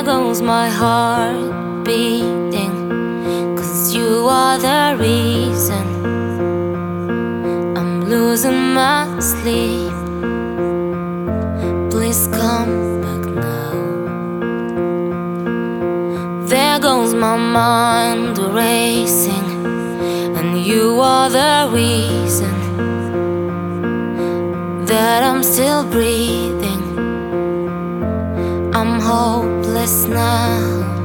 goes my heart beating, 'cause you are the reason I'm losing my sleep. Please come back now. There goes my mind racing, and you are the reason that I'm still breathing. I'm hopeless now.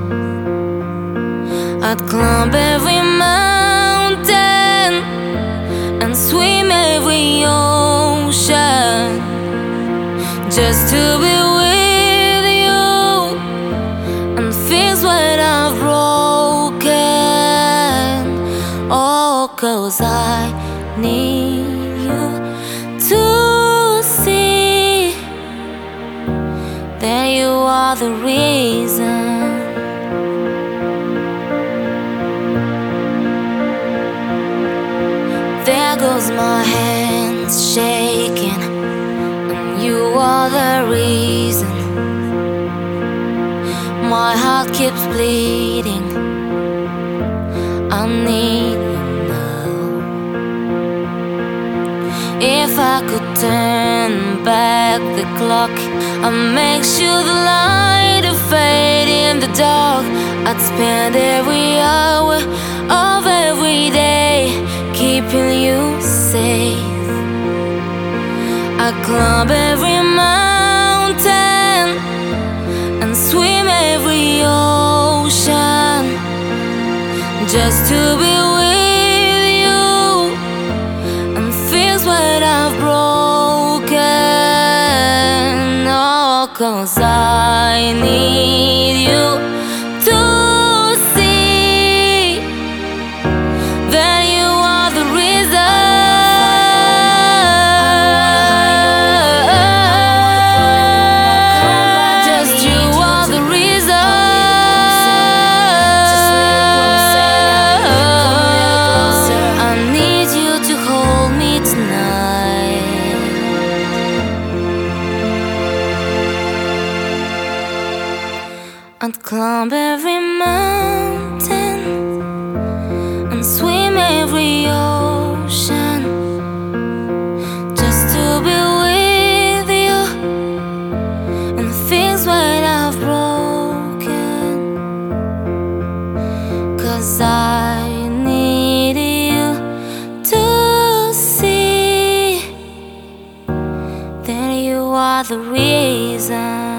I'd climb every mountain and swim every ocean just to be with you and fix what I've broken. Oh, 'cause I need you to see that you are the reason. There goes my hands shaking, and you are the reason. My heart keeps bleeding. I need you now. If I could turn back the clock, I'd make sure the light would fade in the dark. I'd spend every hour of every day keeping you safe. I'd climb every mountain and swim every ocean just to be with you and fix what I've broken. Oh, 'cause I need you to see that you are the reason. Just you are the reason. I need you to hold me tonight. I'd climb every mountain and swim every ocean just to be with you and fix what I've broken. 'Cause I need you to see that you are the reason.